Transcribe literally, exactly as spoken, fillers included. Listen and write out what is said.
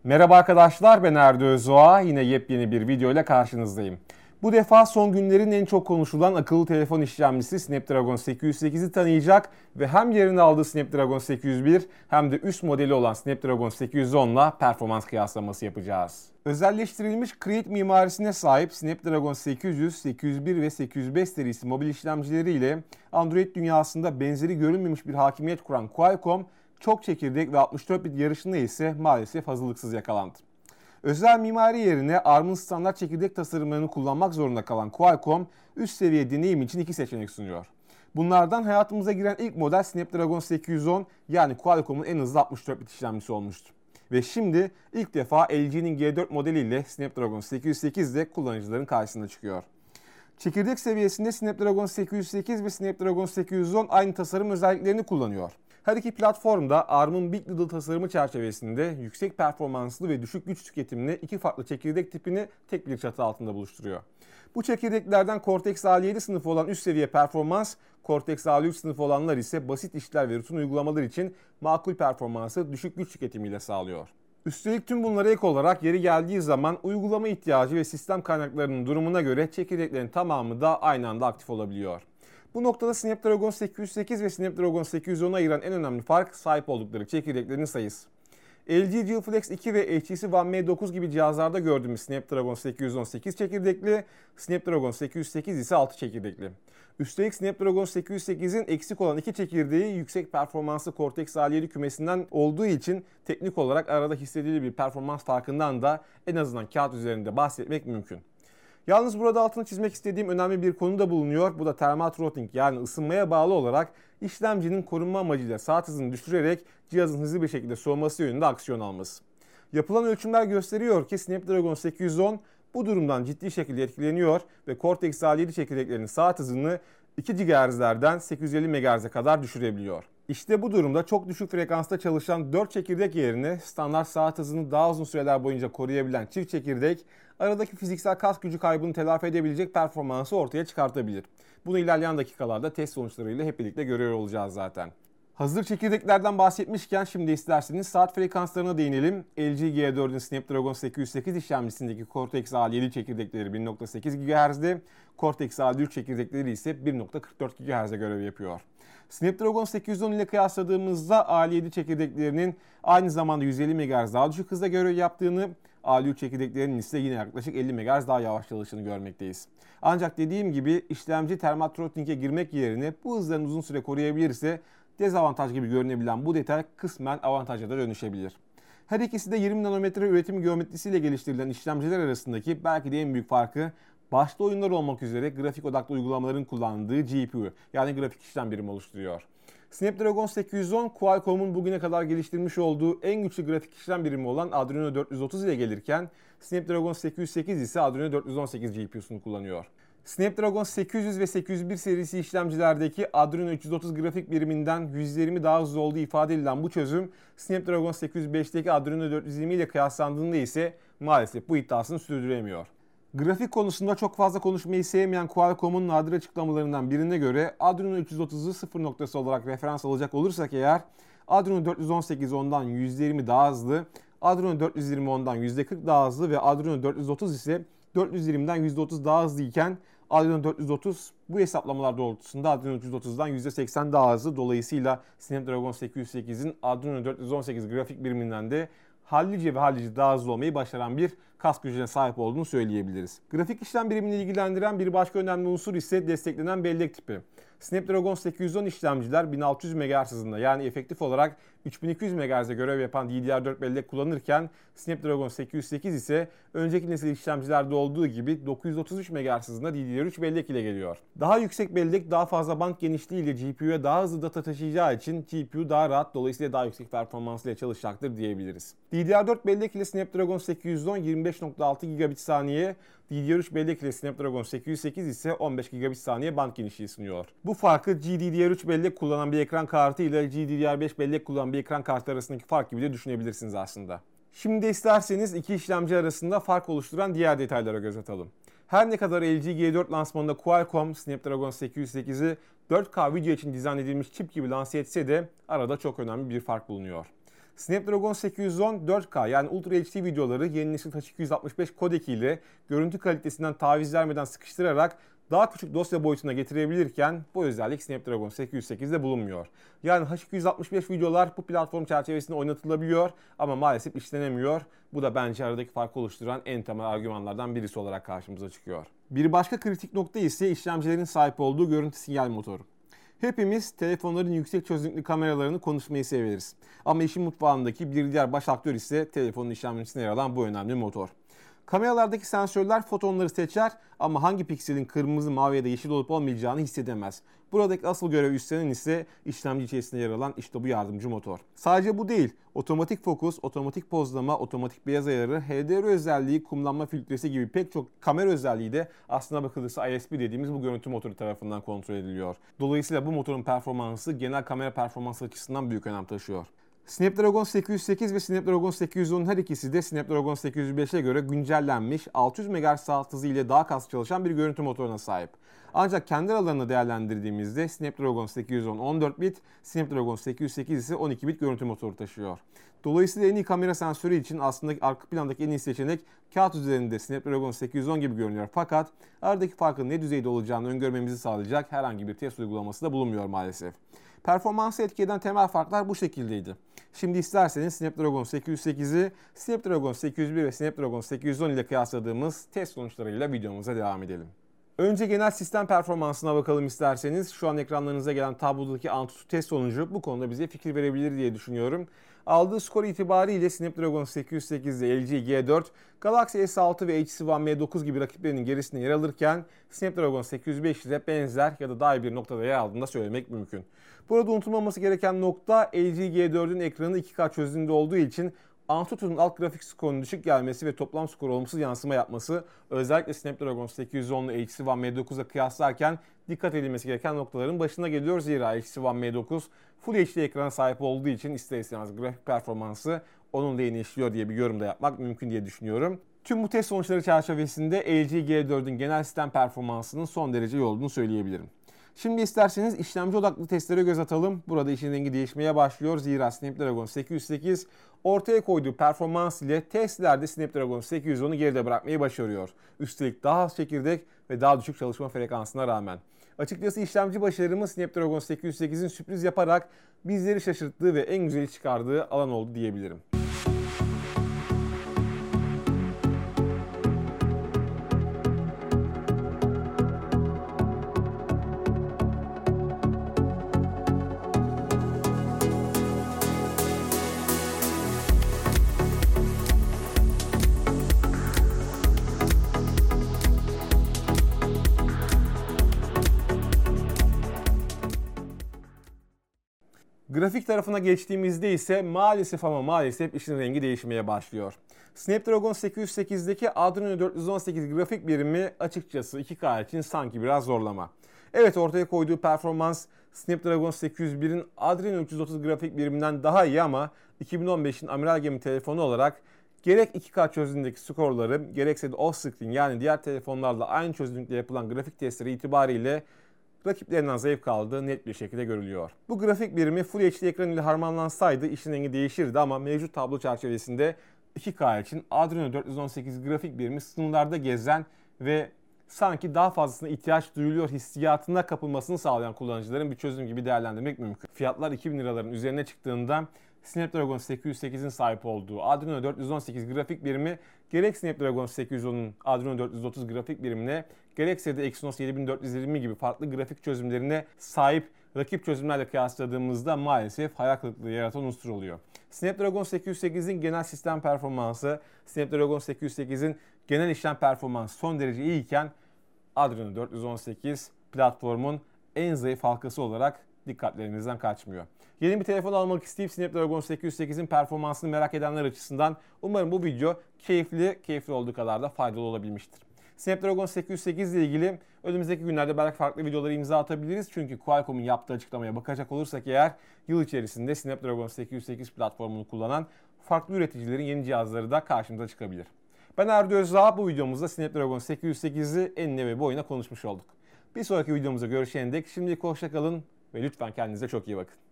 Merhaba arkadaşlar, ben Erdo Özdoğa. Yine yepyeni bir video ile karşınızdayım. Bu defa son günlerin en çok konuşulan akıllı telefon işlemcisi Snapdragon sekiz yüz sekizi tanıyacak ve hem yerini aldığı Snapdragon sekiz yüz bir hem de üst modeli olan Snapdragon sekiz yüz on ile performans kıyaslaması yapacağız. Özelleştirilmiş Create mimarisine sahip Snapdragon sekiz yüz, sekiz yüz bir ve sekiz yüz beş serisi mobil işlemcileriyle Android dünyasında benzeri görülmemiş bir hakimiyet kuran Qualcomm, çok çekirdek ve altmış dört bit yarışında ise maalesef hazırlıksız yakalandı. Özel mimari yerine Arm'ın standart çekirdek tasarımlarını kullanmak zorunda kalan Qualcomm, üst seviye deneyim için iki seçenek sunuyor. Bunlardan hayatımıza giren ilk model Snapdragon sekiz yüz on, yani Qualcomm'un en hızlı altmış dört bit işlemcisi olmuştu. Ve şimdi ilk defa L G'nin G dört modeliyle Snapdragon sekiz yüz sekiz de kullanıcıların karşısına çıkıyor. Çekirdek seviyesinde Snapdragon sekiz yüz sekiz ve Snapdragon sekiz yüz on aynı tasarım özelliklerini kullanıyor. Her iki platformda Arm'ın Big Little tasarımı çerçevesinde yüksek performanslı ve düşük güç tüketimli iki farklı çekirdek tipini tek bir çatı altında buluşturuyor. Bu çekirdeklerden Cortex A yedi sınıfı olan üst seviye performans, Cortex A üç sınıfı olanlar ise basit işler ve rutin uygulamalar için makul performansı düşük güç tüketimiyle sağlıyor. Üstelik tüm bunlara ek olarak yeri geldiği zaman uygulama ihtiyacı ve sistem kaynaklarının durumuna göre çekirdeklerin tamamı da aynı anda aktif olabiliyor. Bu noktada Snapdragon sekiz yüz sekiz ve Snapdragon sekiz yüz on'a ayıran en önemli fark sahip oldukları çekirdeklerin sayısı. L G G Flex iki ve H T C One M dokuz gibi cihazlarda gördüğümüz Snapdragon sekiz yüz on sekiz çekirdekli, Snapdragon sekiz yüz sekiz ise altı çekirdekli. Üstelik Snapdragon sekiz yüz sekizin eksik olan iki çekirdeği yüksek performanslı Cortex A yedi kümesinden olduğu için teknik olarak arada hissedilir bir performans farkından da en azından kağıt üzerinde bahsetmek mümkün. Yalnız burada altını çizmek istediğim önemli bir konu da bulunuyor. Bu da thermal throttling, yani ısınmaya bağlı olarak işlemcinin korunma amacıyla saat hızını düşürerek cihazın hızlı bir şekilde soğuması yönünde aksiyon alması. Yapılan ölçümler gösteriyor ki Snapdragon sekiz yüz on bu durumdan ciddi şekilde etkileniyor ve Cortex A yedi çekirdeklerinin saat hızını iki gigahertz'lerden sekiz yüz elli megahertz'e kadar düşürebiliyor. İşte bu durumda çok düşük frekansta çalışan dört çekirdek yerine standart saat hızını daha uzun süreler boyunca koruyabilen çift çekirdek, aradaki fiziksel kas gücü kaybını telafi edebilecek performansı ortaya çıkartabilir. Bunu ilerleyen dakikalarda test sonuçlarıyla hep birlikte görüyor olacağız zaten. Hazır çekirdeklerden bahsetmişken şimdi isterseniz saat frekanslarına değinelim. L G G dördün Snapdragon sekiz yüz sekiz işlemcisindeki Cortex A yedi çekirdekleri bir nokta sekiz gigahertz'de, Cortex A üç çekirdekleri ise bir nokta kırk dört gigahertz'de görev yapıyor. Snapdragon sekiz yüz on ile kıyasladığımızda A yedi çekirdeklerinin aynı zamanda yüz elli megahertz daha düşük hızda görev yaptığını, A üç çekirdeklerinin ise yine yaklaşık elli megahertz daha yavaş çalıştığını görmekteyiz. Ancak dediğim gibi işlemci thermal throttling'e girmek yerine bu hızlarını uzun süre koruyabilirse dezavantaj gibi görünebilen bu detay kısmen avantaja da dönüşebilir. Her ikisi de yirmi nanometre üretim geometrisiyle geliştirilen işlemciler arasındaki belki de en büyük farkı, başta oyunlar olmak üzere grafik odaklı uygulamaların kullandığı G P U, yani grafik işlem birimi oluşturuyor. Snapdragon sekiz yüz on, Qualcomm'un bugüne kadar geliştirmiş olduğu en güçlü grafik işlem birimi olan Adreno dört yüz otuz ile gelirken, Snapdragon sekiz yüz sekiz ise Adreno dört yüz on sekiz G P U'sunu kullanıyor. Snapdragon sekiz yüz ve sekiz yüz bir serisi işlemcilerdeki Adreno üç yüz otuz grafik biriminden yüz yirmi daha hızlı olduğu ifade edilen bu çözüm, Snapdragon sekiz yüz beşteki Adreno dört yüz yirmi ile kıyaslandığında ise maalesef bu iddiasını sürdüremiyor. Grafik konusunda çok fazla konuşmayı sevmeyen Qualcomm'un nadir açıklamalarından birine göre Adreno üç yüz otuzu sıfır noktası olarak referans alacak olursak eğer, Adreno dört yüz on sekiz ondan yüzde yirmi daha hızlı, Adreno dört yüz yirmi ondan yüzde kırk daha hızlı ve Adreno dört yüz otuz ise dört yüz yirmiden yüzde otuz daha hızlı iken Adreno dört yüz otuz bu hesaplamalar doğrultusunda Adreno üç yüz otuzdan yüzde seksen daha hızlı. Dolayısıyla Snapdragon sekiz yüz sekizin Adreno dört yüz on sekiz grafik biriminden de hallice ve hallice daha hızlı olmayı başaran bir kas gücüne sahip olduğunu söyleyebiliriz. Grafik işlem birimini ilgilendiren bir başka önemli unsur ise desteklenen bellek tipi. Snapdragon sekiz yüz on işlemciler bin altı yüz megahertz hızında, yani efektif olarak üç bin iki yüz megahertz'de görev yapan D D R dört bellek kullanırken Snapdragon sekiz yüz sekiz ise önceki nesil işlemcilerde olduğu gibi dokuz yüz otuz üç megahertz hızında D D R üç bellek ile geliyor. Daha yüksek bellek daha fazla band genişliği ile G P U'ya daha hızlı data taşıyacağı için G P U daha rahat, dolayısıyla daha yüksek performansıyla çalışacaktır diyebiliriz. D D R dört bellek ile Snapdragon sekiz yüz on yirmi beş nokta altı gigabit saniye, D D R üç bellek ile Snapdragon sekiz yüz sekiz ise on beş gigabit saniye band genişliği sunuyor. Bu farkı G D D R üç bellek kullanan bir ekran kartı ile G D D R beş bellek kullanan bir ekran kartı arasındaki fark gibi de düşünebilirsiniz aslında. Şimdi isterseniz iki işlemci arasında fark oluşturan diğer detaylara göz atalım. Her ne kadar L G G dört lansmanında Qualcomm Snapdragon sekiz yüz sekizi dört K video için dizayn edilmiş çip gibi lanse etse de arada çok önemli bir fark bulunuyor. Snapdragon sekiz yüz on dört K yani Ultra H D videoları yeni nesil H iki yüz altmış beş kodeki ile görüntü kalitesinden taviz vermeden sıkıştırarak daha küçük dosya boyutuna getirebilirken bu özellik Snapdragon sekiz yüz sekizde bulunmuyor. Yani H iki yüz altmış beş videolar bu platform çerçevesinde oynatılabiliyor ama maalesef işlenemiyor. Bu da bence aradaki farkı oluşturan en temel argümanlardan birisi olarak karşımıza çıkıyor. Bir başka kritik nokta ise işlemcilerin sahip olduğu görüntü sinyal motoru. Hepimiz telefonların yüksek çözünürlüklü kameralarını konuşmayı severiz. Ama işin mutfağındaki bir diğer baş aktör ise telefonun işlemcisinde yer alan bu önemli motor. Kameralardaki sensörler fotonları seçer ama hangi pikselin kırmızı, mavi ya da yeşil olup olmayacağını hissedemez. Buradaki asıl görev üstlenen ise işlemci içerisinde yer alan işte bu yardımcı motor. Sadece bu değil, otomatik fokus, otomatik pozlama, otomatik beyaz ayarı, H D R özelliği, kumlanma filtresi gibi pek çok kamera özelliği de aslına bakılırsa I S P dediğimiz bu görüntü motoru tarafından kontrol ediliyor. Dolayısıyla bu motorun performansı genel kamera performansı açısından büyük önem taşıyor. Snapdragon sekiz yüz sekiz ve Snapdragon sekiz yüz on her ikisi de Snapdragon sekiz yüz beşe göre güncellenmiş altı yüz megahertz hızı ile daha az çalışan bir görüntü motoruna sahip. Ancak kendi aralarını değerlendirdiğimizde Snapdragon sekiz yüz on on dört bit, Snapdragon sekiz yüz sekiz ise on iki bit görüntü motoru taşıyor. Dolayısıyla en iyi kamera sensörü için aslında arka plandaki en iyi seçenek kağıt üzerinde Snapdragon sekiz yüz on gibi görünüyor. Fakat aradaki farkın ne düzeyde olacağını öngörmemizi sağlayacak herhangi bir test uygulaması da bulunmuyor maalesef. Performansı etki eden temel farklar bu şekildeydi. Şimdi isterseniz Snapdragon sekiz yüz sekizi, Snapdragon sekiz yüz bir ve Snapdragon sekiz yüz on ile kıyasladığımız test sonuçlarıyla videomuza devam edelim. Önce genel sistem performansına bakalım isterseniz. Şu an ekranlarınıza gelen tablodaki Antutu test sonucu bu konuda bize fikir verebilir diye düşünüyorum. Aldığı skor itibariyle Snapdragon sekiz yüz sekiz ile L G G dört, Galaxy S altı ve H C One M dokuz gibi rakiplerinin gerisinde yer alırken Snapdragon sekiz yüz beş ile benzer ya da daha iyi bir noktada yer aldığını da söylemek mümkün. Burada unutulmaması gereken nokta L G G dördün ekranı iki K çözünürlüğünde olduğu için Antutu'nun alt grafik skorunun düşük gelmesi ve toplam skor olumsuz yansıma yapması özellikle Snapdragon sekiz yüz on ile H C One M dokuz'a kıyaslarken dikkat edilmesi gereken noktaların başına geliyor. Zira H C One M dokuz Full H D ekrana sahip olduğu için ister istemez grafik performansı onun lehine işliyor diye bir yorum da yapmak mümkün diye düşünüyorum. Tüm bu test sonuçları çerçevesinde L G G dördün genel sistem performansının son derece iyi olduğunu söyleyebilirim. Şimdi isterseniz işlemci odaklı testlere göz atalım. Burada işin rengi değişmeye başlıyor. Zira Snapdragon sekiz yüz sekiz ortaya koyduğu performans ile testlerde Snapdragon sekiz yüz onu geride bırakmayı başarıyor. Üstelik daha az çekirdek ve daha düşük çalışma frekansına rağmen. Açıkçası işlemci başarımı Snapdragon sekiz yüz sekizin sürpriz yaparak bizleri şaşırttığı ve en güzeli çıkardığı alan oldu diyebilirim. Grafik tarafına geçtiğimizde ise maalesef ama maalesef işin rengi değişmeye başlıyor. Snapdragon sekiz yüz sekizdeki Adreno dört yüz on sekiz grafik birimi açıkçası iki K için sanki biraz zorlama. Evet, ortaya koyduğu performans Snapdragon sekiz yüz birin Adreno üç yüz otuz grafik biriminden daha iyi ama iki bin on beşin amiral gemi telefonu olarak gerek iki K çözünürlüğündeki skorları gerekse de off-screen yani diğer telefonlarla aynı çözünürlükte yapılan grafik testleri itibariyle rakiplerinden zayıf kaldığı net bir şekilde görülüyor. Bu grafik birimi Full H D ekran ile harmanlansaydı işin rengi değişirdi ama mevcut tablo çerçevesinde iki K için Adreno dört yüz on sekiz grafik birimi sınırlarda gezen ve sanki daha fazlasına ihtiyaç duyuluyor hissiyatına kapılmasını sağlayan kullanıcıların bir çözüm gibi değerlendirmek mümkün. Fiyatlar iki bin liraların üzerine çıktığında Snapdragon sekiz yüz sekizin sahip olduğu Adreno dört yüz on sekiz grafik birimi gerek Snapdragon sekiz yüz onun Adreno dört yüz otuz grafik birimine gerekse de Exynos yedi bin dört yüz yirmi gibi farklı grafik çözümlerine sahip rakip çözümlerle kıyasladığımızda maalesef hayal kırıklığı yaratan unsur oluyor. Snapdragon sekiz yüz sekizin genel sistem performansı, Snapdragon sekiz yüz sekizin genel işlem performansı son derece iyiyken Adreno dört yüz on sekiz platformun en zayıf halkası olarak dikkatlerinizden kaçmıyor. Yeni bir telefon almak isteyip Snapdragon sekiz yüz sekizin performansını merak edenler açısından umarım bu video keyifli, keyifli olduğu kadar da faydalı olabilmiştir. Snapdragon sekiz yüz sekiz ile ilgili önümüzdeki günlerde belki farklı videoları imza atabiliriz. Çünkü Qualcomm'un yaptığı açıklamaya bakacak olursak eğer yıl içerisinde Snapdragon sekiz yüz sekiz platformunu kullanan farklı üreticilerin yeni cihazları da karşımıza çıkabilir. Ben Erdo Özdağ, bu videomuzda Snapdragon sekiz yüz sekizi enine ve boyuna konuşmuş olduk. Bir sonraki videomuzda görüşene dek şimdilik hoşça kalın ve lütfen kendinize çok iyi bakın.